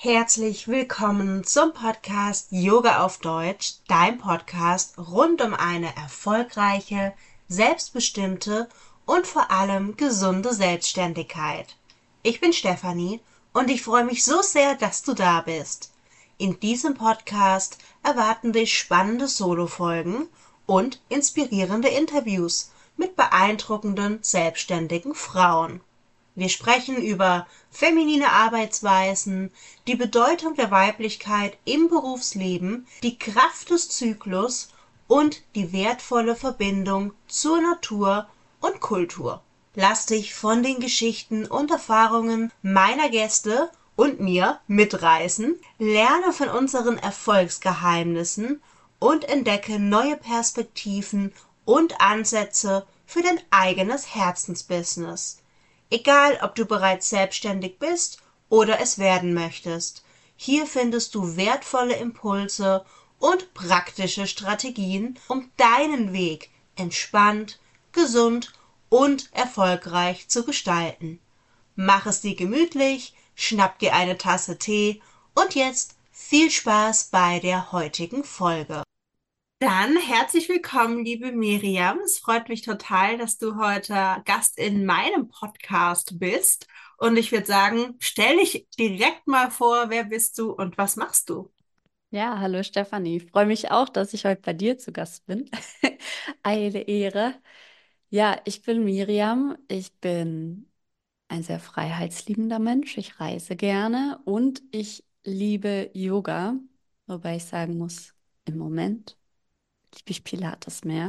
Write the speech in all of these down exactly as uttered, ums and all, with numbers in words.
Herzlich willkommen zum Podcast Yoga auf Deutsch, dein Podcast rund um eine erfolgreiche, selbstbestimmte und vor allem gesunde Selbstständigkeit. Ich bin Stefanie und ich freue mich so sehr, dass du da bist. In diesem Podcast erwarten dich spannende Solo-Folgen und inspirierende Interviews mit beeindruckenden, selbstständigen Frauen. Wir sprechen über feminine Arbeitsweisen, die Bedeutung der Weiblichkeit im Berufsleben, die Kraft des Zyklus und die wertvolle Verbindung zur Natur und Kultur. Lass dich von den Geschichten und Erfahrungen meiner Gäste und mir mitreißen, lerne von unseren Erfolgsgeheimnissen und entdecke neue Perspektiven und Ansätze für dein eigenes Herzensbusiness. Egal, ob du bereits selbstständig bist oder es werden möchtest, hier findest du wertvolle Impulse und praktische Strategien, um deinen Weg entspannt, gesund und erfolgreich zu gestalten. Mach es dir gemütlich, schnapp dir eine Tasse Tee und jetzt viel Spaß bei der heutigen Folge. Dann herzlich willkommen, liebe Miriam. Es freut mich total, dass du heute Gast in meinem Podcast bist. Und ich würde sagen, stell dich direkt mal vor, wer bist du und was machst du? Ja, hallo Stefanie. Freue mich auch, dass ich heute bei dir zu Gast bin. Eine Ehre. Ja, ich bin Miriam. Ich bin ein sehr freiheitsliebender Mensch. Ich reise gerne und ich liebe Yoga. Wobei ich sagen muss, im Moment liebe ich Pilates mehr.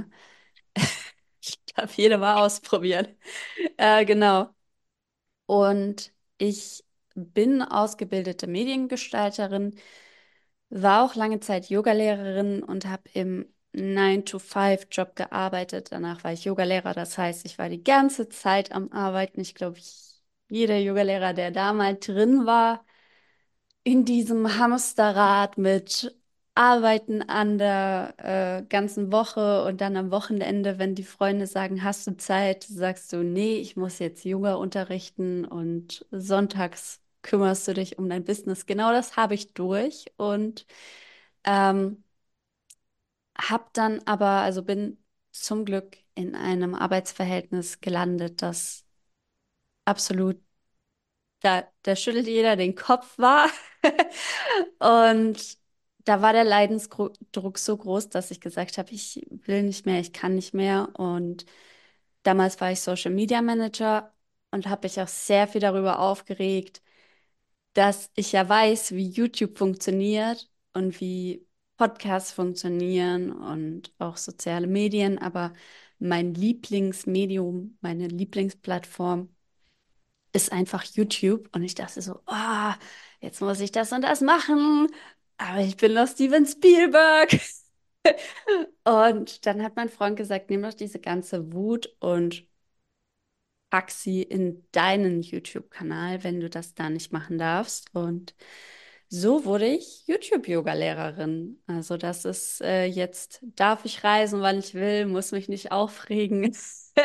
Ich darf jede mal ausprobieren. Äh, genau. Und ich bin ausgebildete Mediengestalterin, war auch lange Zeit Yogalehrerin und habe im nine to five Job gearbeitet. Danach war ich Yogalehrer, das heißt, ich war die ganze Zeit am Arbeiten. Ich glaube, ich, jeder Yogalehrer, der da mal drin war, in diesem Hamsterrad mit Arbeiten an der äh, ganzen Woche und dann am Wochenende, wenn die Freunde sagen, hast du Zeit, sagst du, nee, ich muss jetzt Yoga unterrichten und sonntags kümmerst du dich um dein Business. Genau das habe ich durch und ähm, habe dann aber, also bin zum Glück in einem Arbeitsverhältnis gelandet, das absolut, da, da schüttelt jeder den Kopf war. Und da war der Leidensdruck so groß, dass ich gesagt habe, ich will nicht mehr, ich kann nicht mehr. Und damals war ich Social Media Manager und habe mich auch sehr viel darüber aufgeregt, dass ich ja weiß, wie YouTube funktioniert und wie Podcasts funktionieren und auch soziale Medien, aber mein Lieblingsmedium, meine Lieblingsplattform ist einfach YouTube. Und ich dachte so, oh, jetzt muss ich das und das machen. Aber ich bin noch Steven Spielberg. Und dann hat mein Freund gesagt, nimm doch diese ganze Wut und pack sie in deinen YouTube-Kanal, wenn du das da nicht machen darfst. Und so wurde ich YouTube-Yoga-Lehrerin. Also das ist äh, jetzt, darf ich reisen, wann ich will, muss mich nicht aufregen.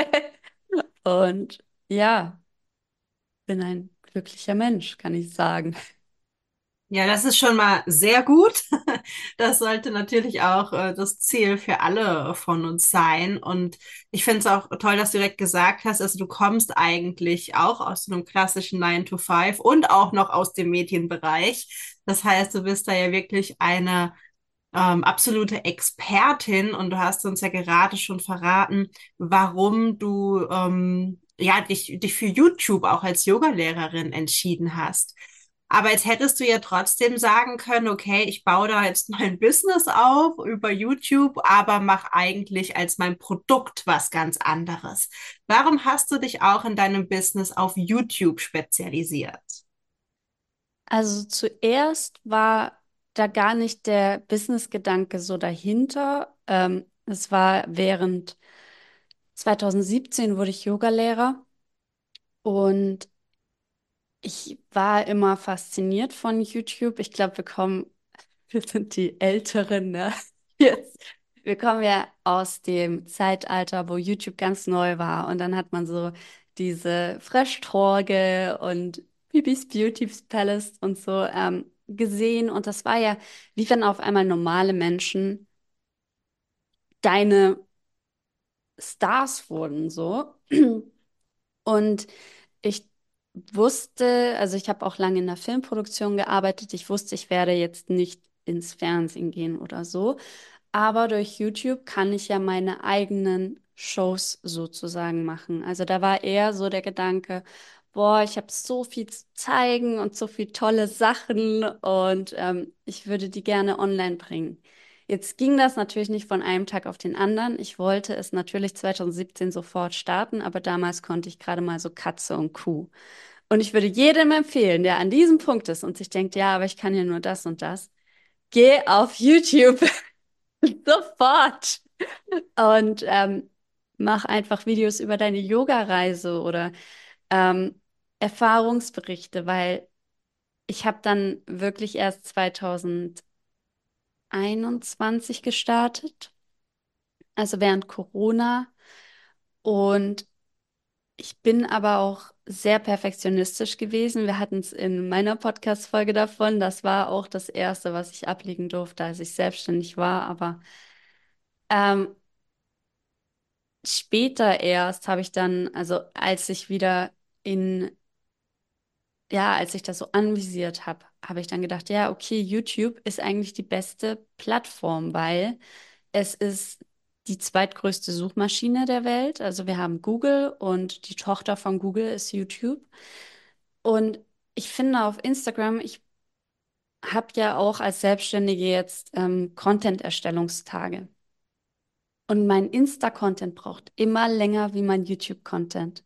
Und ja, bin ein glücklicher Mensch, kann ich sagen. Ja, das ist schon mal sehr gut. Das sollte natürlich auch äh, das Ziel für alle von uns sein. Und ich finde es auch toll, dass du direkt gesagt hast, also du kommst eigentlich auch aus einem klassischen nine to five und auch noch aus dem Medienbereich. Das heißt, du bist da ja wirklich eine ähm, absolute Expertin und du hast uns ja gerade schon verraten, warum du ähm, ja dich, dich für YouTube auch als Yogalehrerin entschieden hast. Aber jetzt hättest du ja trotzdem sagen können, okay, ich baue da jetzt mein Business auf über YouTube, aber mache eigentlich als mein Produkt was ganz anderes. Warum hast du dich auch in deinem Business auf YouTube spezialisiert? Also zuerst war da gar nicht der Business-Gedanke so dahinter. Ähm, es war während zwanzig siebzehn wurde ich Yogalehrer und ich war immer fasziniert von YouTube. Ich glaube, wir kommen, wir sind die Älteren, ne? Jetzt. Wir kommen ja aus dem Zeitalter, wo YouTube ganz neu war und dann hat man so diese Fresh-Torge und Bibis Beauty Palace und so. Ähm, gesehen und das war ja, wie wenn auf einmal normale Menschen deine Stars wurden, so. Und ich wusste, also ich habe auch lange in der Filmproduktion gearbeitet. Ich wusste, ich werde jetzt nicht ins Fernsehen gehen oder so. Aber durch YouTube kann ich ja meine eigenen Shows sozusagen machen. Also da war eher so der Gedanke, boah, ich habe so viel zu zeigen und so viel tolle Sachen und ähm, ich würde die gerne online bringen. Jetzt ging das natürlich nicht von einem Tag auf den anderen. Ich wollte es natürlich zwanzig siebzehn sofort starten, aber damals konnte ich gerade mal so Katze und Kuh. Und ich würde jedem empfehlen, der an diesem Punkt ist und sich denkt, ja, aber ich kann ja nur das und das, geh auf YouTube sofort und ähm, mach einfach Videos über deine Yoga-Reise oder ähm, Erfahrungsberichte, weil ich habe dann wirklich erst zwanzig einundzwanzig gestartet, also während Corona. Und ich bin aber auch sehr perfektionistisch gewesen. Wir hatten es in meiner Podcast-Folge davon. Das war auch das Erste, was ich ablegen durfte, als ich selbstständig war. Aber ähm, später erst habe ich dann, also als ich wieder in, ja, als ich das so anvisiert habe, habe ich dann gedacht, ja, okay, YouTube ist eigentlich die beste Plattform, weil es ist die zweitgrößte Suchmaschine der Welt. Also wir haben Google und die Tochter von Google ist YouTube. Und ich finde auf Instagram, ich habe ja auch als Selbstständige jetzt ähm, Content-Erstellungstage. Und mein Insta-Content braucht immer länger wie mein YouTube-Content.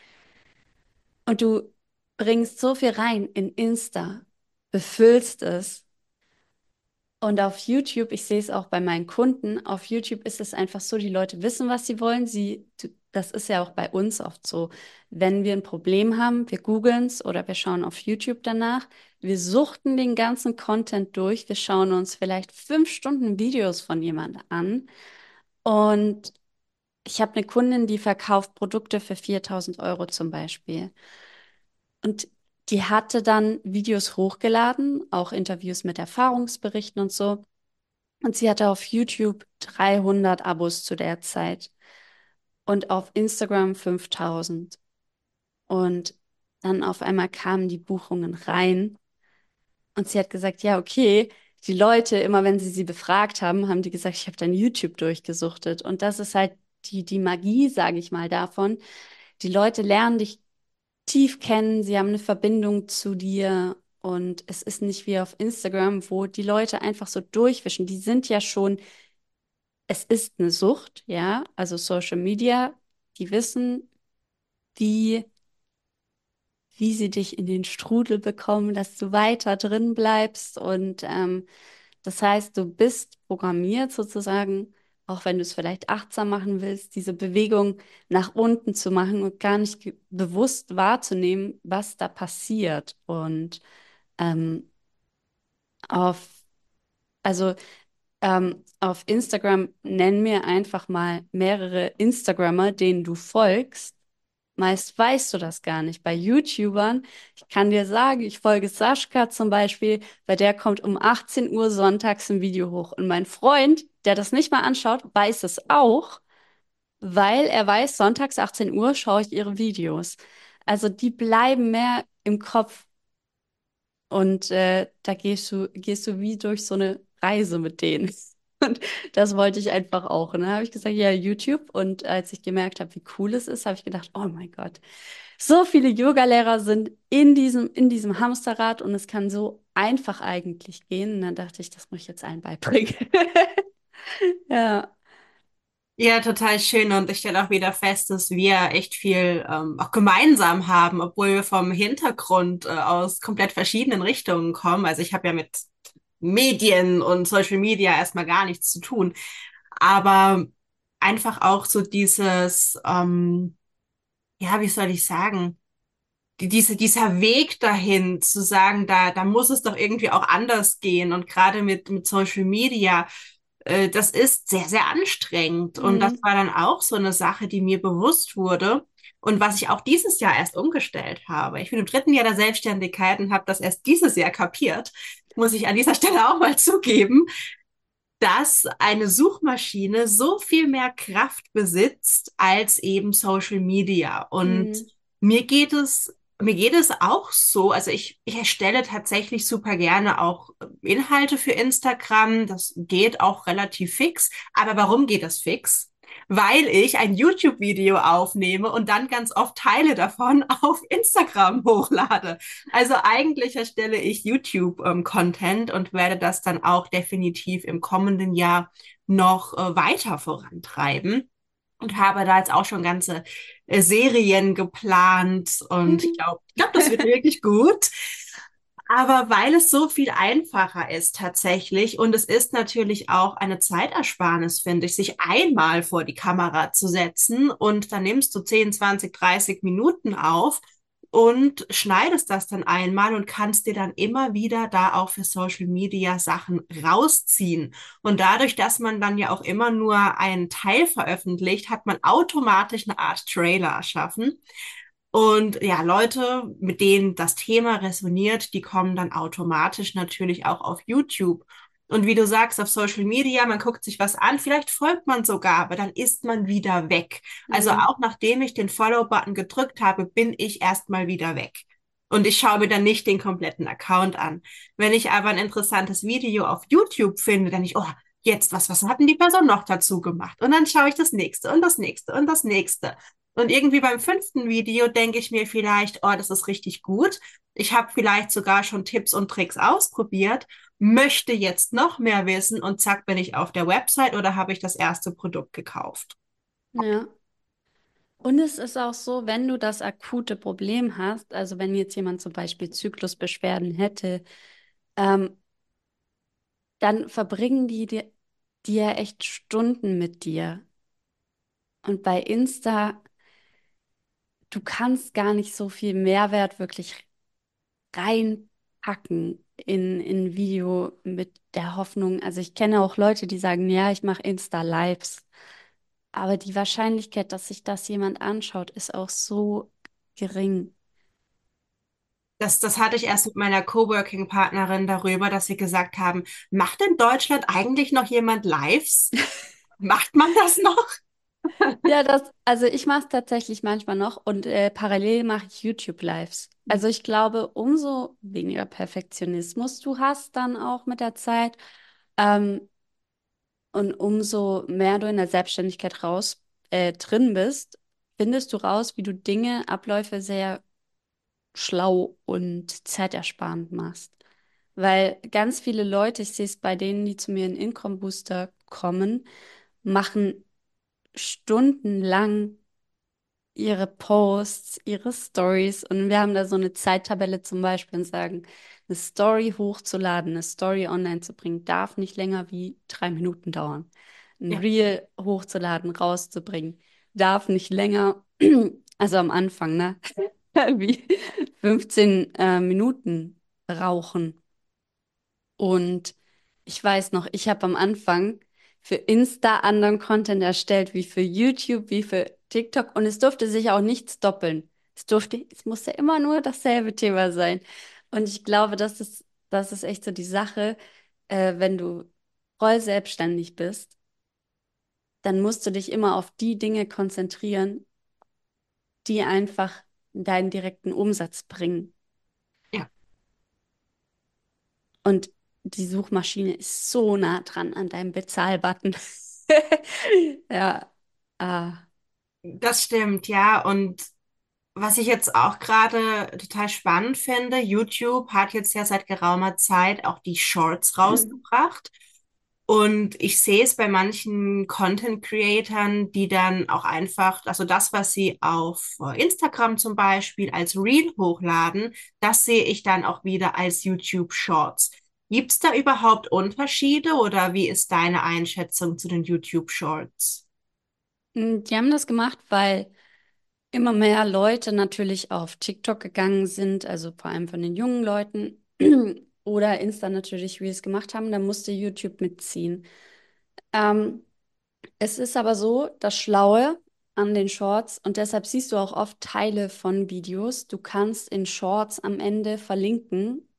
Und du bringst so viel rein in Insta, befüllst es. Und auf YouTube, ich sehe es auch bei meinen Kunden, auf YouTube ist es einfach so, die Leute wissen, was sie wollen. Sie, du- das ist ja auch bei uns oft so. Wenn wir ein Problem haben, wir googeln es oder wir schauen auf YouTube danach. Wir suchten den ganzen Content durch. Wir schauen uns vielleicht fünf Stunden Videos von jemandem an. Und ich habe eine Kundin, die verkauft Produkte für viertausend Euro zum Beispiel. Und die hatte dann Videos hochgeladen, auch Interviews mit Erfahrungsberichten und so. Und sie hatte auf YouTube dreihundert Abos zu der Zeit und auf Instagram fünftausend. Und dann auf einmal kamen die Buchungen rein und sie hat gesagt, ja, okay, die Leute, immer wenn sie sie befragt haben, haben die gesagt, ich habe dein YouTube durchgesuchtet. Und das ist halt die, die Magie, sage ich mal, davon. Die Leute lernen dich tief kennen, sie haben eine Verbindung zu dir und es ist nicht wie auf Instagram, wo die Leute einfach so durchwischen. Die sind ja schon, es ist eine Sucht, ja, also Social Media, die wissen, wie, wie sie dich in den Strudel bekommen, dass du weiter drin bleibst und ähm, das heißt, du bist programmiert sozusagen, auch wenn du es vielleicht achtsam machen willst, diese Bewegung nach unten zu machen und gar nicht ge- bewusst wahrzunehmen, was da passiert. Und ähm, auf, also ähm, auf Instagram nenn mir einfach mal mehrere Instagrammer, denen du folgst. Meist weißt du das gar nicht. Bei YouTubern, ich kann dir sagen, ich folge Sascha zum Beispiel, bei der kommt um achtzehn Uhr sonntags ein Video hoch. Und mein Freund, der das nicht mal anschaut, weiß es auch, weil er weiß, sonntags achtzehn Uhr schaue ich ihre Videos. Also die bleiben mehr im Kopf und äh, da gehst du, gehst du wie durch so eine Reise mit denen. Und das wollte ich einfach auch. Und dann habe ich gesagt, ja, YouTube. Und als ich gemerkt habe, wie cool es ist, habe ich gedacht, oh mein Gott, so viele Yogalehrer sind in diesem, in diesem Hamsterrad und es kann so einfach eigentlich gehen. Und dann dachte ich, das muss ich jetzt allen beibringen. Ja. Ja, total schön. Und ich stelle auch wieder fest, dass wir echt viel ähm, auch gemeinsam haben, obwohl wir vom Hintergrund äh, aus komplett verschiedenen Richtungen kommen. Also ich habe ja mit Medien und Social Media erstmal gar nichts zu tun. Aber einfach auch so dieses, ähm, ja, wie soll ich sagen, die- diese, dieser Weg dahin zu sagen, da, da muss es doch irgendwie auch anders gehen. Und gerade mit, mit Social Media, äh, das ist sehr, sehr anstrengend. Und das Mhm. war dann auch so eine Sache, die mir bewusst wurde. Und was ich auch dieses Jahr erst umgestellt habe. Ich bin im dritten Jahr der Selbstständigkeit und habe das erst dieses Jahr kapiert, muss ich an dieser Stelle auch mal zugeben, dass eine Suchmaschine so viel mehr Kraft besitzt als eben Social Media. Und Hm. mir geht es, mir geht es auch so. Also ich, ich erstelle tatsächlich super gerne auch Inhalte für Instagram. Das geht auch relativ fix. Aber warum geht das fix? Weil ich ein YouTube-Video aufnehme und dann ganz oft Teile davon auf Instagram hochlade. Also eigentlich erstelle ich YouTube-Content und werde das dann auch definitiv im kommenden Jahr noch äh, weiter vorantreiben. Und habe da jetzt auch schon ganze äh, Serien geplant und ich glaube, ich glaube, das wird wirklich gut. Aber weil es so viel einfacher ist tatsächlich und es ist natürlich auch eine Zeitersparnis, finde ich, sich einmal vor die Kamera zu setzen und dann nimmst du zehn, zwanzig, dreißig Minuten auf und schneidest das dann einmal und kannst dir dann immer wieder da auch für Social Media Sachen rausziehen. Und dadurch, dass man dann ja auch immer nur einen Teil veröffentlicht, hat man automatisch eine Art Trailer erschaffen. Und ja, Leute, mit denen das Thema resoniert, die kommen dann automatisch natürlich auch auf YouTube. Und wie du sagst, auf Social Media, man guckt sich was an, vielleicht folgt man sogar, aber dann ist man wieder weg. Also Hm. auch nachdem ich den Follow-Button gedrückt habe, bin ich erstmal wieder weg. Und ich schaue mir dann nicht den kompletten Account an. Wenn ich aber ein interessantes Video auf YouTube finde, dann ich, oh, jetzt, was, was hat denn die Person noch dazu gemacht? Und dann schaue ich das nächste und das nächste und das nächste. Und irgendwie beim fünften Video denke ich mir vielleicht, oh, das ist richtig gut. Ich habe vielleicht sogar schon Tipps und Tricks ausprobiert, möchte jetzt noch mehr wissen und zack bin ich auf der Website oder habe ich das erste Produkt gekauft. Ja. Und es ist auch so, wenn du das akute Problem hast, also wenn jetzt jemand zum Beispiel Zyklusbeschwerden hätte, ähm, dann verbringen die dir, die ja echt Stunden mit dir. Und bei Insta, du kannst gar nicht so viel Mehrwert wirklich reinpacken in, in ein Video mit der Hoffnung. Also ich kenne auch Leute, die sagen, ja, ich mache Insta-Lives. Aber die Wahrscheinlichkeit, dass sich das jemand anschaut, ist auch so gering. Das, das hatte ich erst mit meiner Coworking-Partnerin darüber, dass sie gesagt haben, macht in Deutschland eigentlich noch jemand Lives? Macht man das noch? Ja, das, also ich mache es tatsächlich manchmal noch und äh, parallel mache ich YouTube-Lives. Also ich glaube, umso weniger Perfektionismus du hast dann auch mit der Zeit, ähm, und umso mehr du in der Selbstständigkeit raus äh, drin bist, findest du raus, wie du Dinge, Abläufe sehr schlau und zeitersparend machst. Weil ganz viele Leute, ich sehe es bei denen, die zu mir in Income Booster kommen, machen stundenlang ihre Posts, ihre Stories und wir haben da so eine Zeittabelle zum Beispiel und sagen, eine Story hochzuladen, eine Story online zu bringen, darf nicht länger wie drei Minuten dauern. Ein Ja, Reel hochzuladen, rauszubringen, darf nicht länger, also am Anfang, ne, wie fünfzehn äh, Minuten rauchen. Und ich weiß noch, ich habe am Anfang für Insta anderen Content erstellt, wie für YouTube, wie für TikTok. Und es durfte sich auch nichts doppeln. Es durfte, es musste immer nur dasselbe Thema sein. Und ich glaube, das ist, das ist echt so die Sache, äh, wenn du voll selbstständig bist, dann musst du dich immer auf die Dinge konzentrieren, die einfach deinen direkten Umsatz bringen. ja. Und die Suchmaschine ist so nah dran an deinem Bezahlbutton. Ja, ah. Das stimmt, ja. Und was ich jetzt auch gerade total spannend finde, YouTube hat jetzt ja seit geraumer Zeit auch die Shorts rausgebracht. Und ich sehe es bei manchen Content Creatern, die dann auch einfach, also das, was sie auf äh, Instagram zum Beispiel als Reel hochladen, das sehe ich dann auch wieder als YouTube Shorts. Gibt es da überhaupt Unterschiede oder wie ist deine Einschätzung zu den YouTube Shorts? Mm, Die haben das gemacht, weil immer mehr Leute natürlich auf TikTok gegangen sind, also vor allem von den jungen Leuten oder Insta natürlich Reels gemacht haben, da musste YouTube mitziehen. Ähm, Es ist aber so, das Schlaue an den Shorts, und deshalb siehst du auch oft Teile von Videos. Du kannst in Shorts am Ende verlinken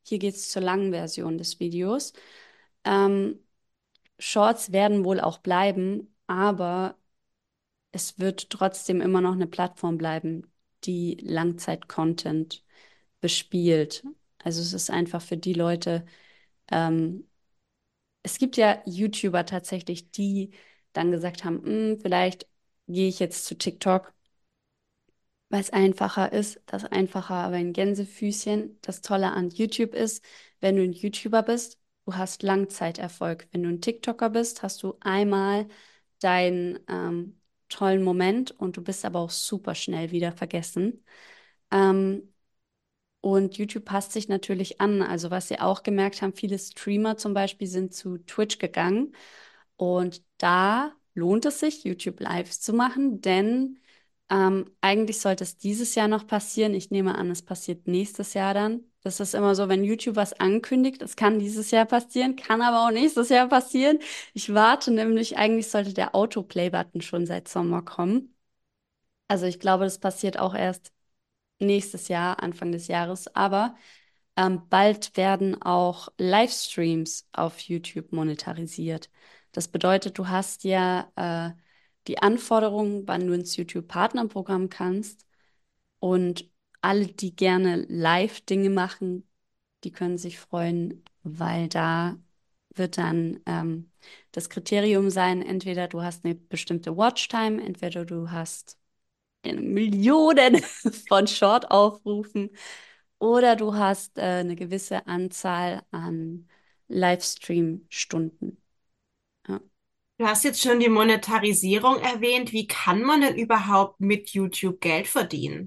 hier geht es zur langen Version des Videos. Ähm, Shorts werden wohl auch bleiben, aber es wird trotzdem immer noch eine Plattform bleiben, die Langzeit-Content bespielt. Also es ist einfach für die Leute, ähm, es gibt ja YouTuber tatsächlich, die dann gesagt haben, "Hm, vielleicht gehe ich jetzt zu TikTok, weil es einfacher ist, das einfacher, aber ein Gänsefüßchen. Das Tolle an YouTube ist, wenn du ein YouTuber bist, du hast Langzeiterfolg. Wenn du ein TikToker bist, hast du einmal deinen ähm, tollen Moment und du bist aber auch super schnell wieder vergessen. Ähm, und YouTube passt sich natürlich an. Also was sie auch gemerkt haben, viele Streamer zum Beispiel sind zu Twitch gegangen. Und da lohnt es sich, YouTube Lives zu machen, denn ähm, eigentlich sollte es dieses Jahr noch passieren. Ich nehme an, es passiert nächstes Jahr dann. Das ist immer so, wenn YouTube was ankündigt, es kann dieses Jahr passieren, kann aber auch nächstes Jahr passieren. Ich warte nämlich, eigentlich sollte der Autoplay-Button schon seit Sommer kommen. Also ich glaube, das passiert auch erst nächstes Jahr, Anfang des Jahres. Aber ähm, bald werden auch Livestreams auf YouTube monetarisiert. Das bedeutet, du hast ja äh, die Anforderungen, wann du ins YouTube-Partnerprogramm kannst. Und alle, die gerne Live-Dinge machen, die können sich freuen, weil da wird dann ähm, das Kriterium sein, entweder du hast eine bestimmte Watchtime, entweder du hast Millionen von Short-Aufrufen oder du hast äh, eine gewisse Anzahl an Livestream-Stunden. Ja. Du hast jetzt schon die Monetarisierung erwähnt. Wie kann man denn überhaupt mit YouTube Geld verdienen?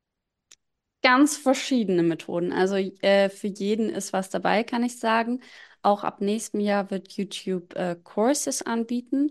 Ganz verschiedene Methoden. Also äh, für jeden ist was dabei, kann ich sagen. Auch ab nächstem Jahr wird YouTube äh, Courses anbieten.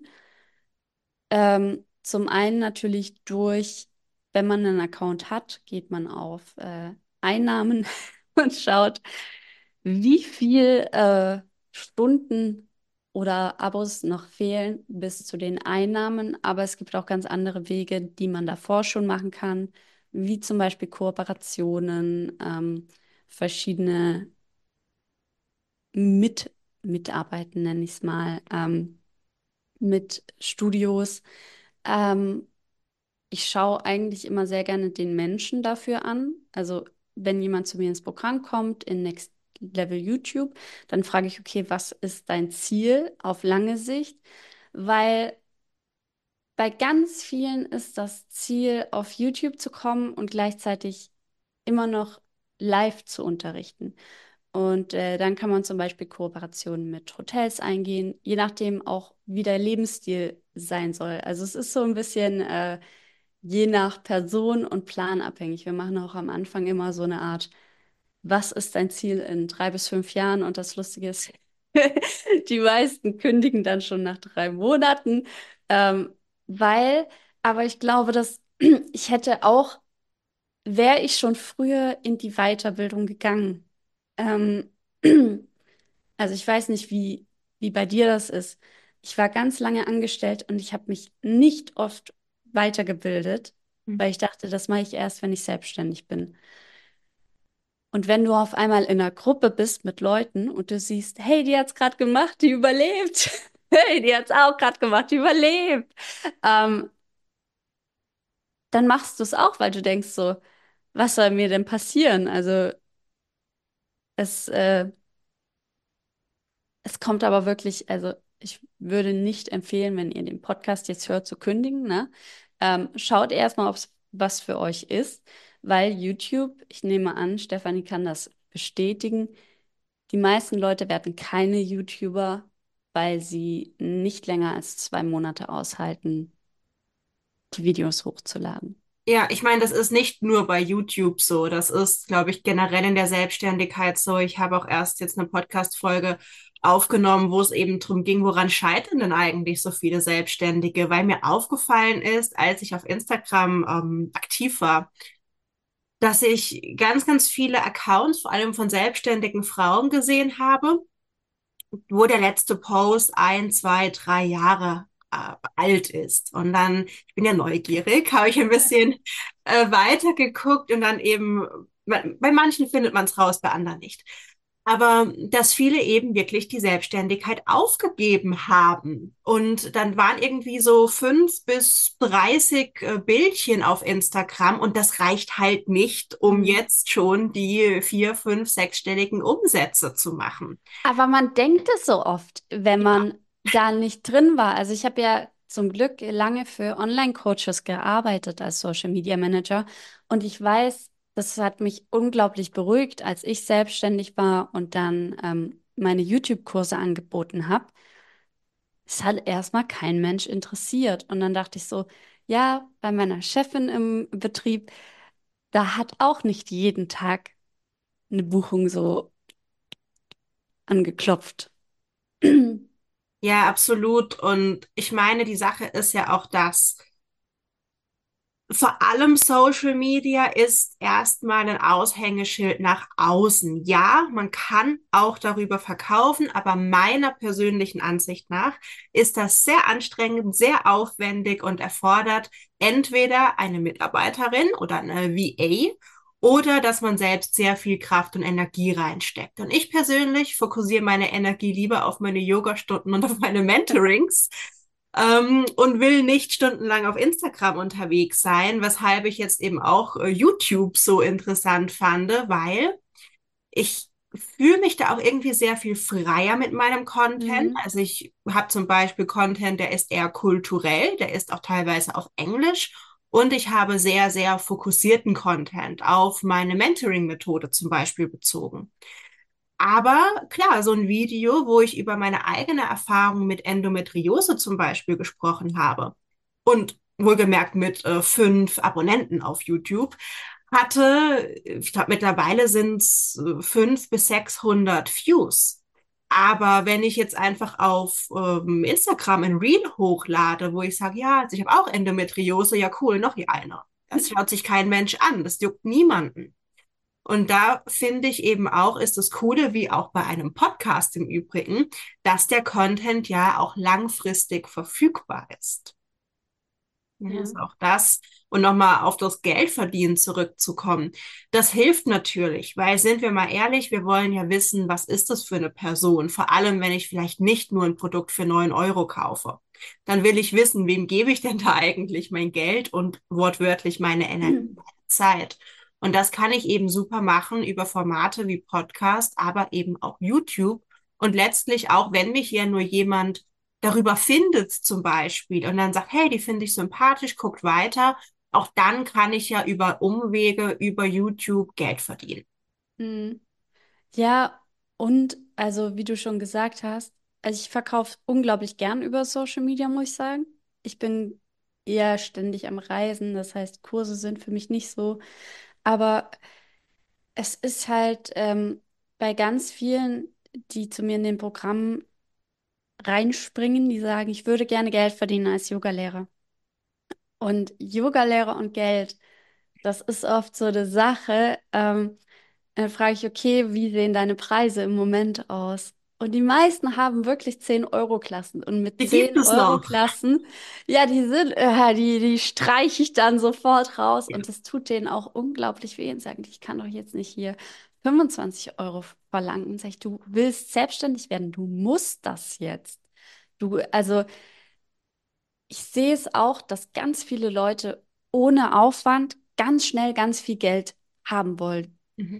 Ähm, zum einen natürlich durch, wenn man einen Account hat, geht man auf äh, Einnahmen und schaut, wie viel äh, Stunden oder Abos noch fehlen bis zu den Einnahmen. Aber es gibt auch ganz andere Wege, die man davor schon machen kann, wie zum Beispiel Kooperationen, ähm, verschiedene Mit Mitarbeiten, nenne ich es mal, ähm, mit Studios. Ähm, Ich schaue eigentlich immer sehr gerne den Menschen dafür an. Also wenn jemand zu mir ins Programm kommt, in Next Level YouTube, dann frage ich, okay, was ist dein Ziel auf lange Sicht? Weil bei ganz vielen ist das Ziel, auf YouTube zu kommen und gleichzeitig immer noch live zu unterrichten. Und äh, dann kann man zum Beispiel Kooperationen mit Hotels eingehen, je nachdem auch, wie der Lebensstil sein soll. Also es ist so ein bisschen äh, je nach Person und Plan abhängig. Wir machen auch am Anfang immer so eine Art, was ist dein Ziel in drei bis fünf Jahren? Und das Lustige ist, die meisten kündigen dann schon nach drei Monaten, ähm, weil, aber ich glaube, dass ich hätte auch, wäre ich schon früher in die Weiterbildung gegangen. Ähm, also ich weiß nicht, wie, wie bei dir das ist. Ich war ganz lange angestellt und ich habe mich nicht oft weitergebildet, weil ich dachte, das mache ich erst, wenn ich selbstständig bin. Und wenn du auf einmal in einer Gruppe bist mit Leuten und du siehst, hey, die hat's gerade gemacht, die überlebt. Hey, die hat's auch gerade gemacht, die überlebt. Ähm, dann machst du es auch, weil du denkst so, was soll mir denn passieren? Also es, äh, es kommt aber wirklich, also ich würde nicht empfehlen, wenn ihr den Podcast jetzt hört, zu kündigen, ne? Ähm, schaut erstmal, ob es was für euch ist, weil YouTube, ich nehme an, Stefanie kann das bestätigen, die meisten Leute werden keine YouTuber, weil sie nicht länger als zwei Monate aushalten, die Videos hochzuladen. Ja, ich meine, das ist nicht nur bei YouTube so. Das ist, glaube ich, generell in der Selbstständigkeit so. Ich habe auch erst jetzt eine Podcast-Folge aufgenommen, wo es eben drum ging, woran scheitern denn eigentlich so viele Selbstständige? Weil mir aufgefallen ist, als ich auf Instagram ähm, aktiv war, dass ich ganz, ganz viele Accounts, vor allem von selbstständigen Frauen gesehen habe, wo der letzte Post ein, zwei, drei Jahre äh, alt ist. Und dann, ich bin ja neugierig, habe ich ein bisschen äh, weiter geguckt und dann eben, bei manchen findet man es raus, bei anderen nicht. Aber dass viele eben wirklich die Selbstständigkeit aufgegeben haben. Und dann waren irgendwie so fünf bis dreißig äh, Bildchen auf Instagram und das reicht halt nicht, um Mhm. jetzt schon die vier, fünf, sechsstelligen Umsätze zu machen. Aber man denkt es so oft, wenn Ja. man da nicht drin war. Also ich habe ja zum Glück lange für Online-Coaches gearbeitet als Social Media Manager und ich weiß, das hat mich unglaublich beruhigt, als ich selbstständig war und dann ähm, meine YouTube-Kurse angeboten habe. Es hat erstmal kein Mensch interessiert. Und dann dachte ich so, ja, bei meiner Chefin im Betrieb, da hat auch nicht jeden Tag eine Buchung so angeklopft. Ja, absolut. Und ich meine, die Sache ist ja auch das. Vor allem Social Media ist erstmal ein Aushängeschild nach außen. Ja, man kann auch darüber verkaufen, aber meiner persönlichen Ansicht nach ist das sehr anstrengend, sehr aufwendig und erfordert entweder eine Mitarbeiterin oder eine V A oder dass man selbst sehr viel Kraft und Energie reinsteckt. Und ich persönlich fokussiere meine Energie lieber auf meine Yoga-Stunden und auf meine Mentorings, ähm, und will nicht stundenlang auf Instagram unterwegs sein, weshalb ich jetzt eben auch äh, YouTube so interessant fand, weil ich fühle mich da auch irgendwie sehr viel freier mit meinem Content. Mhm. Also ich habe zum Beispiel Content, der ist eher kulturell, der ist auch teilweise auf Englisch. Und ich habe sehr, sehr fokussierten Content auf meine Mentoring-Methode zum Beispiel bezogen. Aber klar, so ein Video, wo ich über meine eigene Erfahrung mit Endometriose zum Beispiel gesprochen habe und wohlgemerkt mit äh, fünf Abonnenten auf YouTube, hatte, ich glaube, mittlerweile sind es äh, fünf bis sechshundert Views. Aber wenn ich jetzt einfach auf ähm, Instagram ein Reel hochlade, wo ich sage, ja, also ich habe auch Endometriose, ja cool, noch hier einer. Das schaut sich kein Mensch an, das juckt niemanden. Und da finde ich eben auch, ist das Coole, wie auch bei einem Podcast im Übrigen, dass der Content ja auch langfristig verfügbar ist. Ja, Ja. ist auch das. Und nochmal auf das Geldverdienen zurückzukommen. Das hilft natürlich, weil sind wir mal ehrlich, wir wollen ja wissen, was ist das für eine Person? Vor allem, wenn ich vielleicht nicht nur ein Produkt für neun Euro kaufe. Dann will ich wissen, wem gebe ich denn da eigentlich mein Geld und wortwörtlich meine Energie, meine Zeit. Und das kann ich eben super machen über Formate wie Podcast, aber eben auch YouTube. Und letztlich auch, wenn mich ja nur jemand darüber findet zum Beispiel und dann sagt, hey, die finde ich sympathisch, guckt weiter, auch dann kann ich ja über Umwege, über YouTube Geld verdienen. Mhm. Ja, und also wie du schon gesagt hast, also ich verkaufe unglaublich gern über Social Media, muss ich sagen. Ich bin eher ständig am Reisen, das heißt, Kurse sind für mich nicht so. Aber es ist halt ähm, bei ganz vielen, die zu mir in den Programm reinspringen, die sagen, ich würde gerne Geld verdienen als Yogalehrer. Und Yogalehrer und Geld, das ist oft so eine Sache. Ähm, dann frage ich, okay, wie sehen deine Preise im Moment aus? Und die meisten haben wirklich zehn-Euro-Klassen. Und mit Die gibt es noch. zehn-Euro-Klassen, ja, die sind, äh, die, die streiche ich dann sofort raus. Ja. Und das tut denen auch unglaublich weh. Und sagen, die, ich kann doch jetzt nicht hier fünfundzwanzig Euro verlangen. Und sag ich, du willst selbstständig werden, du musst das jetzt. Du, also ich sehe es auch, dass ganz viele Leute ohne Aufwand ganz schnell ganz viel Geld haben wollen. Mhm.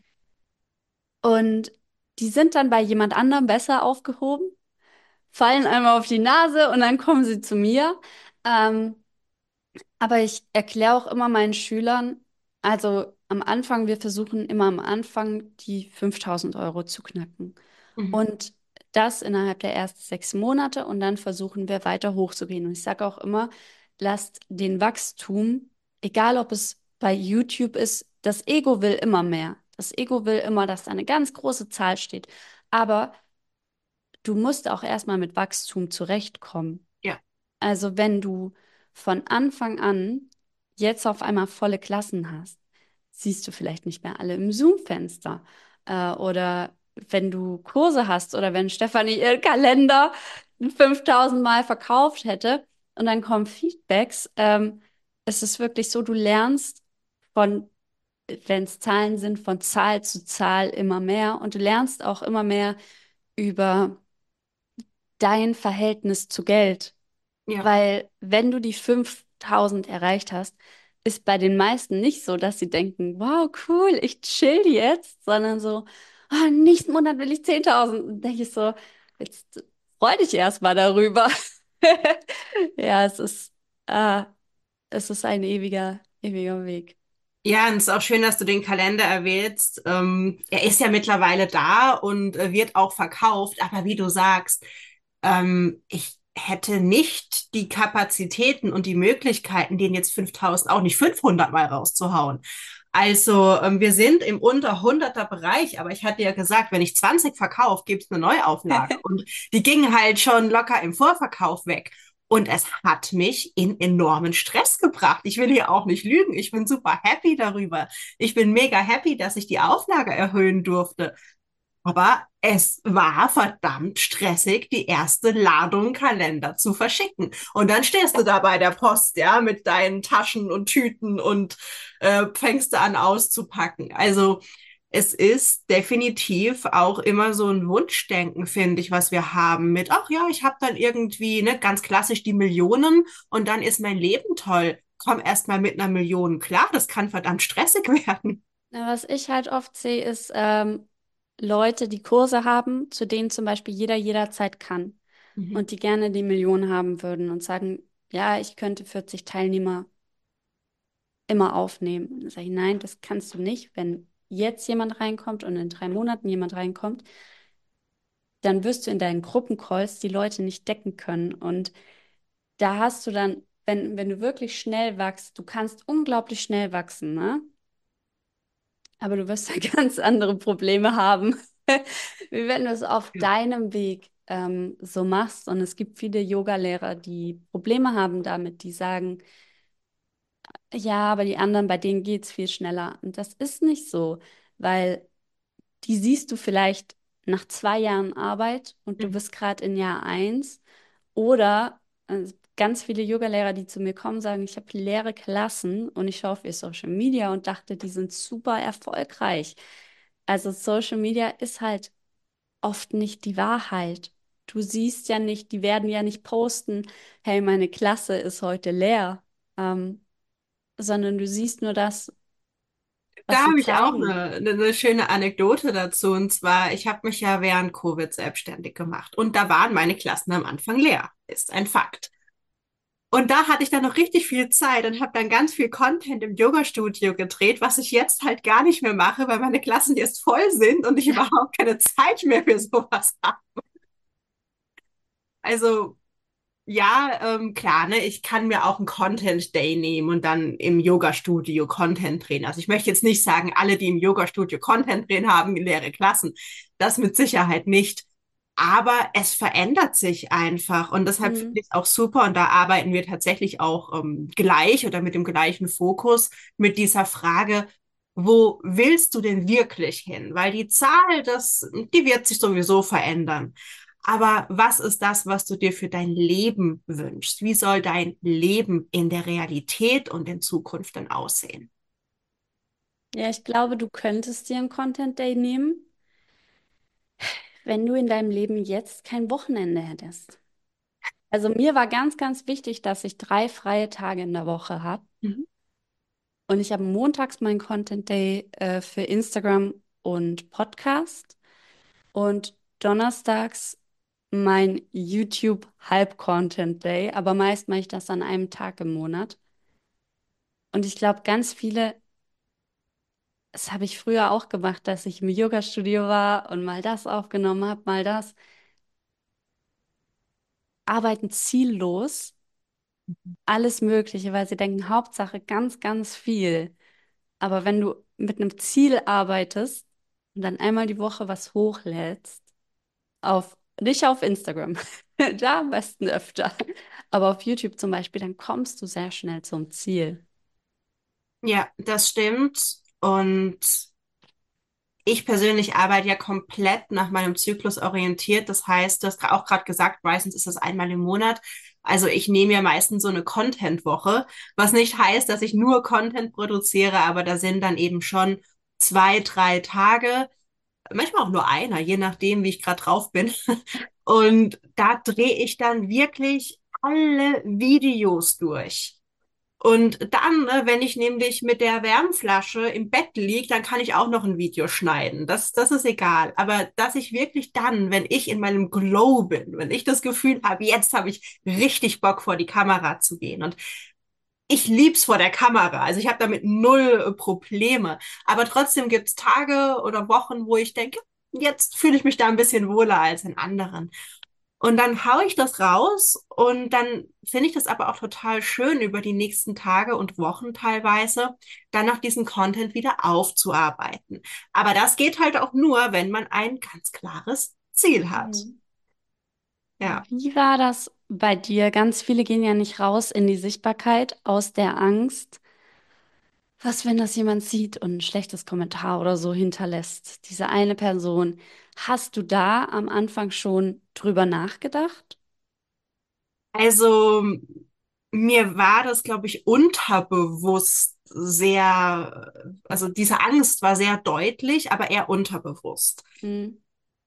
Und die sind dann bei jemand anderem besser aufgehoben, fallen einmal auf die Nase und dann kommen sie zu mir. Ähm, aber ich erkläre auch immer meinen Schülern, also am Anfang, wir versuchen immer am Anfang die fünftausend Euro zu knacken. Mhm. Und das innerhalb der ersten sechs Monate und dann versuchen wir weiter hochzugehen. Und ich sage auch immer, lasst den Wachstum, egal ob es bei YouTube ist, das Ego will immer mehr. Das Ego will immer, dass da eine ganz große Zahl steht. Aber du musst auch erstmal mit Wachstum zurechtkommen. Ja. Also wenn du von Anfang an jetzt auf einmal volle Klassen hast, siehst du vielleicht nicht mehr alle im Zoom-Fenster. Äh, oder wenn du Kurse hast oder wenn Stefanie ihren Kalender fünftausend Mal verkauft hätte und dann kommen Feedbacks, ähm, es ist wirklich so, du lernst von wenn es Zahlen sind, von Zahl zu Zahl immer mehr und du lernst auch immer mehr über dein Verhältnis zu Geld. Ja. Weil wenn du die fünftausend erreicht hast, ist bei den meisten nicht so, dass sie denken, wow, cool, ich chill jetzt, sondern so, ah, nächsten Monat will ich zehntausend. Und denke ich so, jetzt freu dich erstmal darüber. Ja, es ist, äh, es ist ein ewiger, ewiger Weg. Ja, und es ist auch schön, dass du den Kalender erwähnst. Ähm, er ist ja mittlerweile da und äh, wird auch verkauft, aber wie du sagst, ähm, ich hätte nicht die Kapazitäten und die Möglichkeiten, den jetzt fünftausend auch nicht fünfhundert Mal rauszuhauen. Also, ähm, wir sind im unter hunderter Bereich, aber ich hatte ja gesagt, wenn ich zwanzig verkaufe, gibt es eine Neuauflage. Und die ging halt schon locker im Vorverkauf weg. Und es hat mich in enormen Stress gebracht. Ich will hier auch nicht lügen. Ich bin super happy darüber. Ich bin mega happy, dass ich die Auflage erhöhen durfte. Aber es war verdammt stressig, die erste Ladung Kalender zu verschicken. Und dann stehst du da bei der Post, ja, mit deinen Taschen und Tüten und äh, fängst du an auszupacken. Also es ist definitiv auch immer so ein Wunschdenken, finde ich, was wir haben mit, ach ja, ich habe dann irgendwie, ne, ganz klassisch die Millionen und dann ist mein Leben toll. Komm erst mal mit einer Million klar, das kann verdammt stressig werden. Na, was ich halt oft sehe, ist ähm, Leute, die Kurse haben, zu denen zum Beispiel jeder jederzeit kann Mhm. und die gerne die Million haben würden und sagen, ja, ich könnte vierzig Teilnehmer immer aufnehmen. Und dann sage ich, nein, das kannst du nicht. Wenn jetzt jemand reinkommt und in drei Monaten jemand reinkommt, dann wirst du in deinen Gruppencalls die Leute nicht decken können. Und da hast du dann, wenn, wenn du wirklich schnell wachst, du kannst unglaublich schnell wachsen, ne? Aber du wirst da ganz andere Probleme haben, wie wenn du es auf Ja. deinem Weg ähm, so machst. Und es gibt viele Yogalehrer, die Probleme haben damit, die sagen, ja, aber die anderen, bei denen geht es viel schneller. Und das ist nicht so, weil die siehst du vielleicht nach zwei Jahren Arbeit und du Mhm. bist gerade in Jahr eins. Oder äh, ganz viele Yogalehrer, die zu mir kommen, sagen, ich habe leere Klassen und ich schaue auf ihr Social Media und dachte, die sind super erfolgreich. Also Social Media ist halt oft nicht die Wahrheit. Du siehst ja nicht, die werden ja nicht posten, hey, meine Klasse ist heute leer, ähm, sondern du siehst nur das, Da was sie habe ich auch zeigen. eine, eine, eine schöne Anekdote dazu. Und zwar, ich habe mich ja während Covid selbstständig gemacht. Und da waren meine Klassen am Anfang leer. Ist ein Fakt. Und da hatte ich dann noch richtig viel Zeit und habe dann ganz viel Content im Yoga-Studio gedreht, was ich jetzt halt gar nicht mehr mache, weil meine Klassen jetzt voll sind und ich überhaupt keine Zeit mehr für sowas habe. Also ja, ähm, klar, ne, ich kann mir auch einen Content Day nehmen und dann im Yoga-Studio Content drehen. Also ich möchte jetzt nicht sagen, alle, die im Yoga-Studio Content drehen, haben leere Klassen. Das mit Sicherheit nicht. Aber es verändert sich einfach und deshalb finde Mhm. ich es auch super und da arbeiten wir tatsächlich auch ähm, gleich oder mit dem gleichen Fokus mit dieser Frage, wo willst du denn wirklich hin? Weil die Zahl, das, die wird sich sowieso verändern. Aber was ist das, was du dir für dein Leben wünschst? Wie soll dein Leben in der Realität und in Zukunft denn aussehen? Ja, ich glaube, du könntest dir einen Content Day nehmen, wenn du in deinem Leben jetzt kein Wochenende hättest. Also mir war ganz, ganz wichtig, dass ich drei freie Tage in der Woche habe. Mhm. Und ich habe montags meinen Content Day äh, für Instagram und Podcast und donnerstags mein YouTube Halb-Content Day. Aber meist mache ich das an einem Tag im Monat. Und ich glaube, ganz viele, das habe ich früher auch gemacht, dass ich im Yoga-Studio war und mal das aufgenommen habe, mal das. Arbeiten ziellos, alles Mögliche, weil sie denken, Hauptsache ganz, ganz viel. Aber wenn du mit einem Ziel arbeitest und dann einmal die Woche was hochlädst, auf, nicht auf Instagram, da am besten öfter, aber auf YouTube zum Beispiel, dann kommst du sehr schnell zum Ziel. Ja, das stimmt. Und ich persönlich arbeite ja komplett nach meinem Zyklus orientiert. Das heißt, du hast auch gerade gesagt, meistens ist das einmal im Monat. Also ich nehme ja meistens so eine Content-Woche, was nicht heißt, dass ich nur Content produziere, aber da sind dann eben schon zwei, drei Tage, manchmal auch nur einer, je nachdem, wie ich gerade drauf bin. Und da drehe ich dann wirklich alle Videos durch. Und dann, ne, wenn ich nämlich mit der Wärmflasche im Bett liege, dann kann ich auch noch ein Video schneiden. Das, das ist egal. Aber dass ich wirklich dann, wenn ich in meinem Glow bin, wenn ich das Gefühl habe, jetzt habe ich richtig Bock vor die Kamera zu gehen. Und ich lieb's vor der Kamera. Also ich habe damit null äh, Probleme. Aber trotzdem gibt's Tage oder Wochen, wo ich denke, jetzt fühle ich mich da ein bisschen wohler als in anderen. Und dann haue ich das raus und dann finde ich das aber auch total schön, über die nächsten Tage und Wochen teilweise dann noch diesen Content wieder aufzuarbeiten. Aber das geht halt auch nur, wenn man ein ganz klares Ziel hat. Mhm. Ja. Wie war das bei dir? Ganz viele gehen ja nicht raus in die Sichtbarkeit aus der Angst. Was, wenn das jemand sieht und ein schlechtes Kommentar oder so hinterlässt? Diese eine Person. Hast du da am Anfang schon drüber nachgedacht? Also mir war das, glaube ich, unterbewusst sehr, also diese Angst war sehr deutlich, aber eher unterbewusst. Mhm.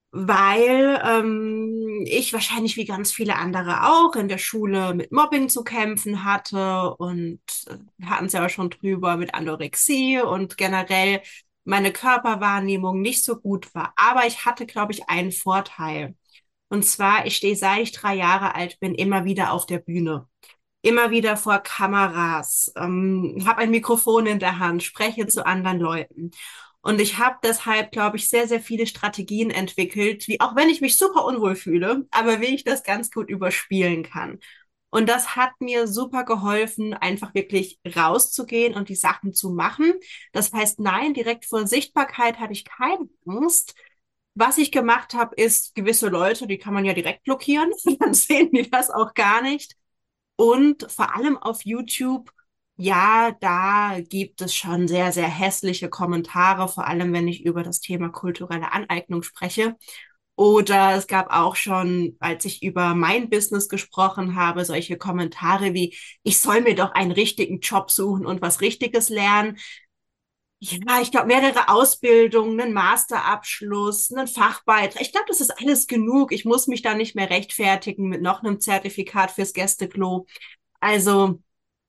Weil ähm, ich wahrscheinlich wie ganz viele andere auch in der Schule mit Mobbing zu kämpfen hatte und äh, wir hatten es ja auch schon drüber mit Anorexie und generell meine Körperwahrnehmung nicht so gut war. Aber ich hatte, glaube ich, einen Vorteil. Und zwar, ich stehe, seit ich drei Jahre alt bin, immer wieder auf der Bühne. Immer wieder vor Kameras, ähm, habe ein Mikrofon in der Hand, spreche zu anderen Leuten. Und ich habe deshalb, glaube ich, sehr, sehr viele Strategien entwickelt, wie auch wenn ich mich super unwohl fühle, aber wie ich das ganz gut überspielen kann. Und das hat mir super geholfen, einfach wirklich rauszugehen und die Sachen zu machen. Das heißt, nein, direkt vor Sichtbarkeit hatte ich keine Angst. Was ich gemacht habe, ist gewisse Leute, die kann man ja direkt blockieren, dann sehen die das auch gar nicht. Und vor allem auf YouTube, ja, da gibt es schon sehr, sehr hässliche Kommentare, vor allem wenn ich über das Thema kulturelle Aneignung spreche. Oder es gab auch schon, als ich über mein Business gesprochen habe, solche Kommentare wie, ich soll mir doch einen richtigen Job suchen und was Richtiges lernen. Ja, ich glaube, mehrere Ausbildungen, einen Masterabschluss, einen Fachbeitrag. Ich glaube, das ist alles genug. Ich muss mich da nicht mehr rechtfertigen mit noch einem Zertifikat fürs Gästeklo. Also,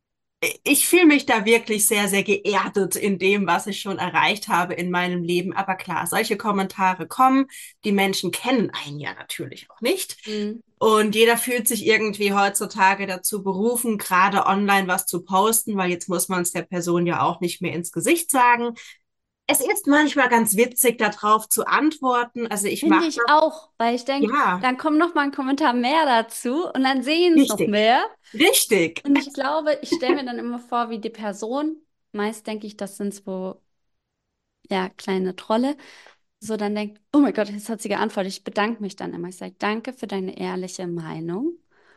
ich fühle mich da wirklich sehr, sehr geerdet in dem, was ich schon erreicht habe in meinem Leben. Aber klar, solche Kommentare kommen. Die Menschen kennen einen ja natürlich auch nicht. Mhm. Und jeder fühlt sich irgendwie heutzutage dazu berufen, gerade online was zu posten, weil jetzt muss man es der Person ja auch nicht mehr ins Gesicht sagen. Es ist manchmal ganz witzig, darauf zu antworten. Also ich Finde mache ich das, auch, weil ich denke, ja, dann kommt noch mal ein Kommentar mehr dazu und dann sehen es noch richtig, mehr. richtig. Und ich glaube, ich stelle mir dann immer vor, wie die Person, meist denke ich, das sind so, ja, kleine Trolle, so dann denkt, oh mein Gott, jetzt hat sie geantwortet. Ich bedanke mich dann immer. Ich sage, danke für deine ehrliche Meinung.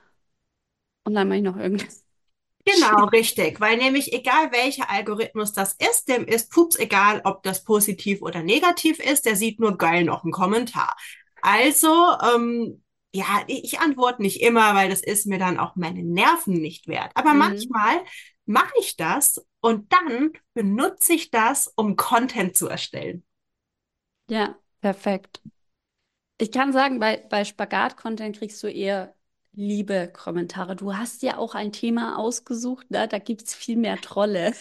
Und dann mache ich noch irgendwas. Genau, richtig. Weil nämlich egal welcher Algorithmus das ist, dem ist pups egal, ob das positiv oder negativ ist, der sieht nur geil noch einen Kommentar. Also, ähm, ja, ich antworte nicht immer, weil das ist mir dann auch meine Nerven nicht wert. Aber Mhm. manchmal mache ich das und dann benutze ich das, um Content zu erstellen. Ja, perfekt. Ich kann sagen, bei, bei Spagat-Content kriegst du eher liebe Kommentare. Du hast ja auch ein Thema ausgesucht, ne? Da gibt es viel mehr Trolle.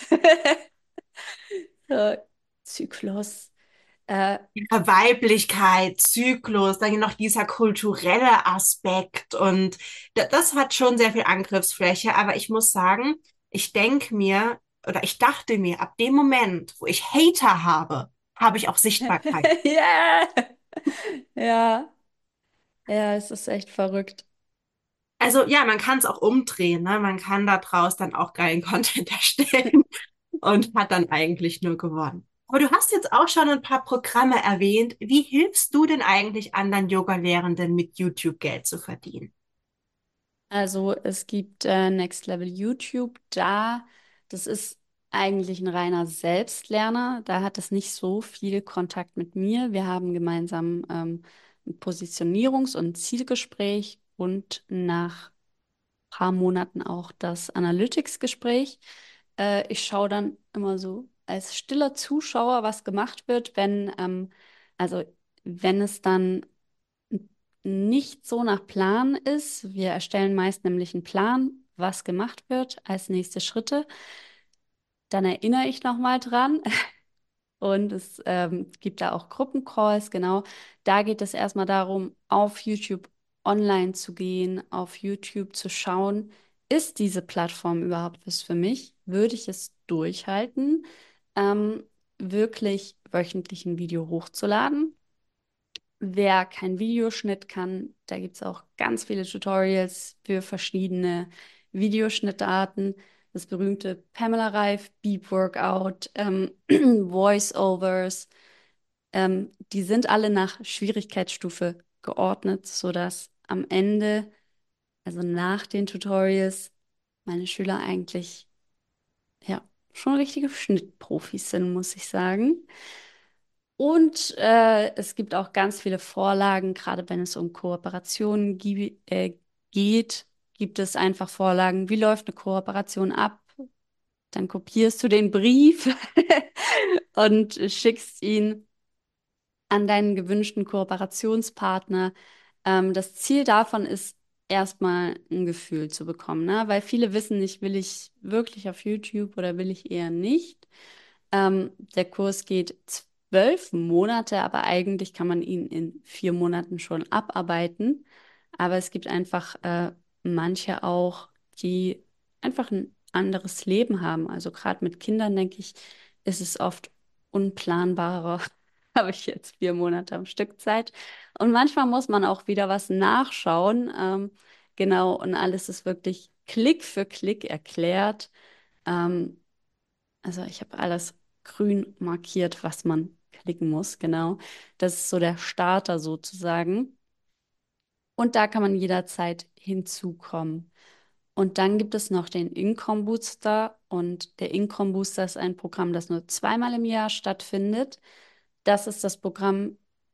So, Zyklus. Äh, Ja, Weiblichkeit, Zyklus, dann noch dieser kulturelle Aspekt und da- das hat schon sehr viel Angriffsfläche, aber ich muss sagen, ich denke mir oder ich dachte mir, ab dem Moment, wo ich Hater habe, habe ich auch Sichtbarkeit. ja, ja, ja, es ist echt verrückt. Also ja, man kann es auch umdrehen, ne? Man kann da draus dann auch geilen Content erstellen und hat dann eigentlich nur gewonnen. Aber du hast jetzt auch schon ein paar Programme erwähnt. Wie hilfst du denn eigentlich anderen Yoga-Lehrenden mit YouTube Geld zu verdienen? Also es gibt äh, Next Level YouTube, da, das ist eigentlich ein reiner Selbstlerner. Da hat es nicht so viel Kontakt mit mir. Wir haben gemeinsam ähm, ein Positionierungs- und Zielgespräch und nach paar Monaten auch das Analytics-Gespräch. Äh, ich schaue dann immer so als stiller Zuschauer, was gemacht wird, wenn, ähm, also wenn es dann nicht so nach Plan ist. Wir erstellen meist nämlich einen Plan, was gemacht wird als nächste Schritte. Dann erinnere ich nochmal dran. Und es ähm, gibt da auch Gruppencalls, genau. Da geht es erstmal darum, auf YouTube online zu gehen, auf YouTube zu schauen, ist diese Plattform überhaupt was für mich? Würde ich es durchhalten, ähm, wirklich wöchentlich ein Video hochzuladen? Wer keinen Videoschnitt kann, da gibt es auch ganz viele Tutorials für verschiedene Videoschnittarten. Das berühmte Pamela Reif Beep Workout, ähm, Voice-Overs, ähm, die sind alle nach Schwierigkeitsstufe geordnet, sodass am Ende, also nach den Tutorials, meine Schüler eigentlich ja schon richtige Schnittprofis sind, muss ich sagen. Und äh, es gibt auch ganz viele Vorlagen, gerade wenn es um Kooperationen gi- äh, geht, gibt es einfach Vorlagen. Wie läuft eine Kooperation ab? Dann kopierst du den Brief und schickst ihn an deinen gewünschten Kooperationspartner. Ähm, das Ziel davon ist, erstmal ein Gefühl zu bekommen, ne? Weil viele wissen nicht, will ich wirklich auf YouTube oder will ich eher nicht. Ähm, der Kurs geht zwölf Monate, aber eigentlich kann man ihn in vier Monaten schon abarbeiten. Aber es gibt einfach äh, manche auch, die einfach ein anderes Leben haben. Also gerade mit Kindern, denke ich, ist es oft unplanbarer. Habe ich jetzt vier Monate am Stück Zeit. Und manchmal muss man auch wieder was nachschauen. Ähm, genau, und alles ist wirklich Klick für Klick erklärt. Ähm, also ich habe alles grün markiert, was man klicken muss, genau. Das ist so der Starter sozusagen. Und da kann man jederzeit hinzukommen. Und dann gibt es noch den Income Booster. Und der Income Booster ist ein Programm, das nur zweimal im Jahr stattfindet. Das ist das Programm,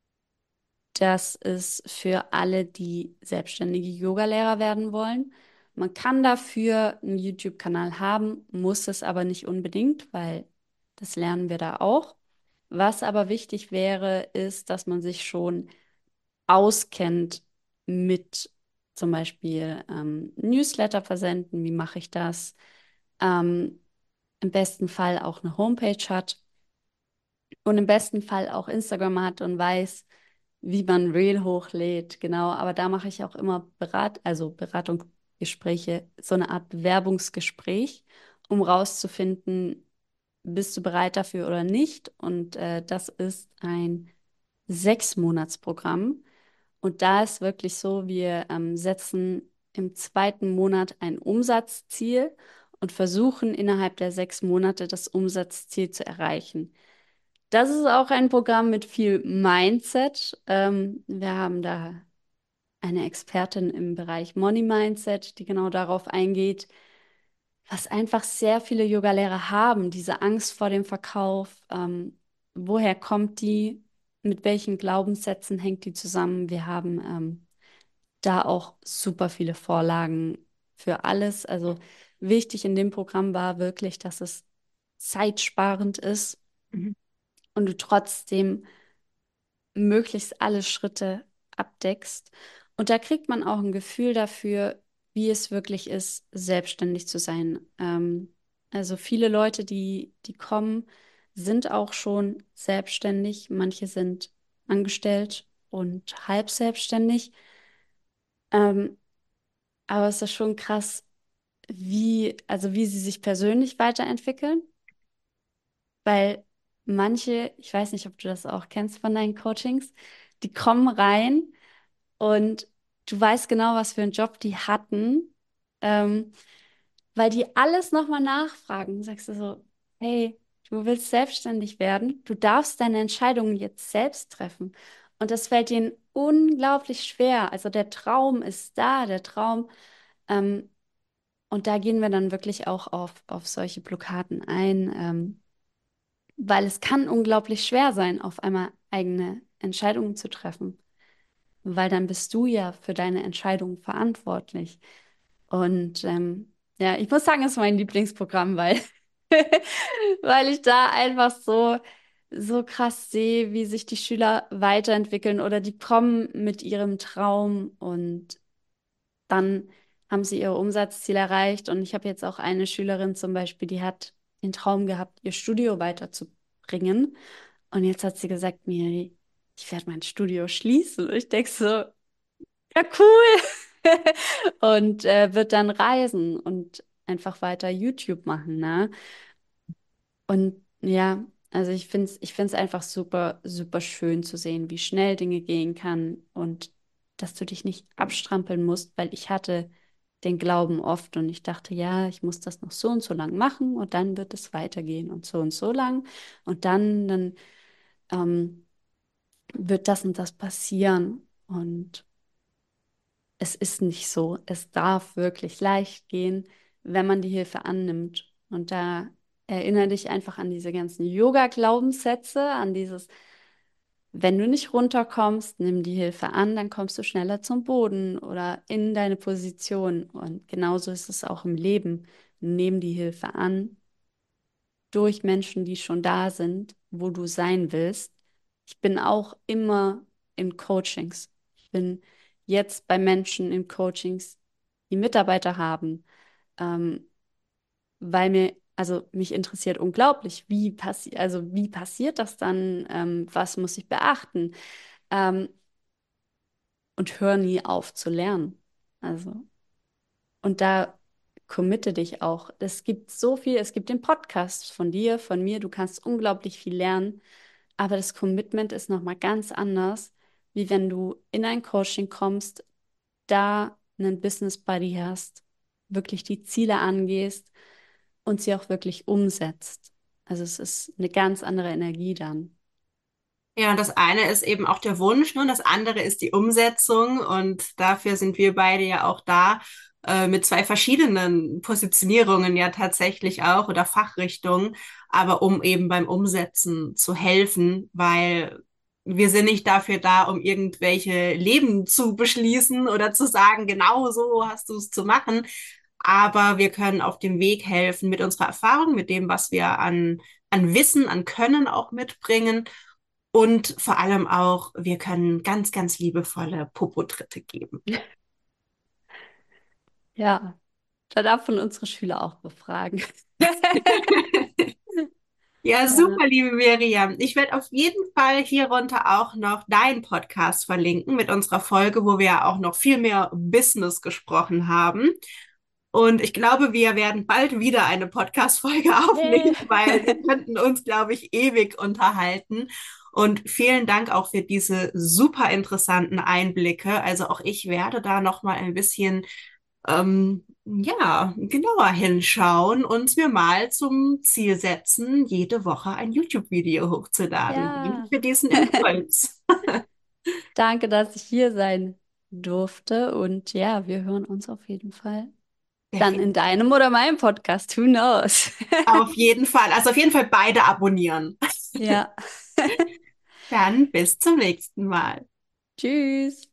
das ist für alle, die selbstständige Yogalehrer werden wollen. Man kann dafür einen YouTube-Kanal haben, muss es aber nicht unbedingt, weil das lernen wir da auch. Was aber wichtig wäre, ist, dass man sich schon auskennt mit zum Beispiel ähm, Newsletter versenden. Wie mache ich das? Ähm, Im besten Fall auch eine Homepage hat und im besten Fall auch Instagram hat und weiß, wie man Reel hochlädt, genau. Aber da mache ich auch immer Berat, also Beratungsgespräche, so eine Art Bewerbungsgespräch, um rauszufinden, bist du bereit dafür oder nicht. Und äh, das ist ein Sechsmonatsprogramm. Und da ist wirklich so, wir ähm, setzen im zweiten Monat ein Umsatzziel und versuchen innerhalb der sechs Monate das Umsatzziel zu erreichen. Das ist auch ein Programm mit viel Mindset. Ähm, wir haben da eine Expertin im Bereich Money Mindset, die genau darauf eingeht, was einfach sehr viele Yogalehrer haben, diese Angst vor dem Verkauf. Ähm, woher kommt die? Mit welchen Glaubenssätzen hängt die zusammen? Wir haben ähm, da auch super viele Vorlagen für alles. Also wichtig in dem Programm war wirklich, dass es zeitsparend ist. Mhm. Und du trotzdem möglichst alle Schritte abdeckst. Und da kriegt man auch ein Gefühl dafür, wie es wirklich ist, selbstständig zu sein. Ähm, also viele Leute, die, die kommen, sind auch schon selbstständig. Manche sind angestellt und halb selbstständig. Ähm, aber es ist schon krass, wie, also wie sie sich persönlich weiterentwickeln, weil manche, ich weiß nicht, ob du das auch kennst von deinen Coachings, die kommen rein und du weißt genau, was für einen Job die hatten, ähm, weil die alles nochmal nachfragen. Sagst du so, hey, du willst selbstständig werden, du darfst deine Entscheidungen jetzt selbst treffen. Und das fällt ihnen unglaublich schwer. Also der Traum ist da, der Traum. Ähm, und da gehen wir dann wirklich auch auf, auf solche Blockaden ein, ähm, weil es kann unglaublich schwer sein, auf einmal eigene Entscheidungen zu treffen, weil dann bist du ja für deine Entscheidungen verantwortlich. Und ähm, ja, ich muss sagen, es ist mein Lieblingsprogramm, weil, weil ich da einfach so, so krass sehe, wie sich die Schüler weiterentwickeln oder die kommen mit ihrem Traum und dann haben sie ihr Umsatzziel erreicht. Und ich habe jetzt auch eine Schülerin zum Beispiel, die hat den Traum gehabt, ihr Studio weiterzubringen. Und jetzt hat sie gesagt, mir, ich werde mein Studio schließen. Und ich denke so, ja, cool. Und äh, wird dann reisen und einfach weiter YouTube machen, ne? Und ja, also ich finde es ich find's einfach super, super schön zu sehen, wie schnell Dinge gehen kann und dass du dich nicht abstrampeln musst, weil ich hatte den Glauben oft und ich dachte, ja, ich muss das noch so und so lang machen und dann wird es weitergehen und so und so lang und dann, dann ähm, wird das und das passieren. Und es ist nicht so. Es darf wirklich leicht gehen, wenn man die Hilfe annimmt. Und da erinnere dich einfach an diese ganzen Yoga-Glaubenssätze, an dieses, wenn du nicht runterkommst, nimm die Hilfe an, dann kommst du schneller zum Boden oder in deine Position. Und genauso ist es auch im Leben. Nimm die Hilfe an durch Menschen, die schon da sind, wo du sein willst. Ich bin auch immer in Coachings. Ich bin jetzt bei Menschen in Coachings, die Mitarbeiter haben, ähm, weil mir, also mich interessiert unglaublich, wie passi also wie passiert das dann, ähm, was muss ich beachten, ähm, und hör nie auf zu lernen. Also und da committe dich auch. Es gibt so viel, es gibt den Podcast von dir, von mir, du kannst unglaublich viel lernen, aber das Commitment ist nochmal ganz anders, wie wenn du in ein Coaching kommst, da einen Business Buddy hast, wirklich die Ziele angehst und sie auch wirklich umsetzt. Also es ist eine ganz andere Energie dann. Ja, und das eine ist eben auch der Wunsch, ne? Und das andere ist die Umsetzung. Und dafür sind wir beide ja auch da, äh, mit zwei verschiedenen Positionierungen ja tatsächlich auch oder Fachrichtungen, aber um eben beim Umsetzen zu helfen, weil wir sind nicht dafür da, um irgendwelche Leben zu beschließen oder zu sagen, genau so hast du es zu machen. Aber wir können auf dem Weg helfen mit unserer Erfahrung, mit dem, was wir an, an Wissen, an Können auch mitbringen und vor allem auch, wir können ganz, ganz liebevolle Popotritte geben. Ja, da darf man unsere Schüler auch befragen. Ja, Ja. super, liebe Miriam. Ich werde auf jeden Fall hierunter auch noch deinen Podcast verlinken mit unserer Folge, wo wir ja auch noch viel mehr Business gesprochen haben. Und ich glaube, wir werden bald wieder eine Podcast-Folge Yay. aufnehmen, weil wir könnten uns, glaube ich, ewig unterhalten. Und vielen Dank auch für diese super interessanten Einblicke. Also auch ich werde da noch mal ein bisschen ähm, ja, genauer hinschauen und mir mal zum Ziel setzen, jede Woche ein YouTube-Video hochzuladen. Danke Ja. für diesen Impuls. Danke, dass ich hier sein durfte. Und ja, wir hören uns auf jeden Fall dann in Definitiv. deinem oder meinem Podcast. Who knows? Auf jeden Fall. Also auf jeden Fall beide abonnieren. Ja. Dann bis zum nächsten Mal. Tschüss.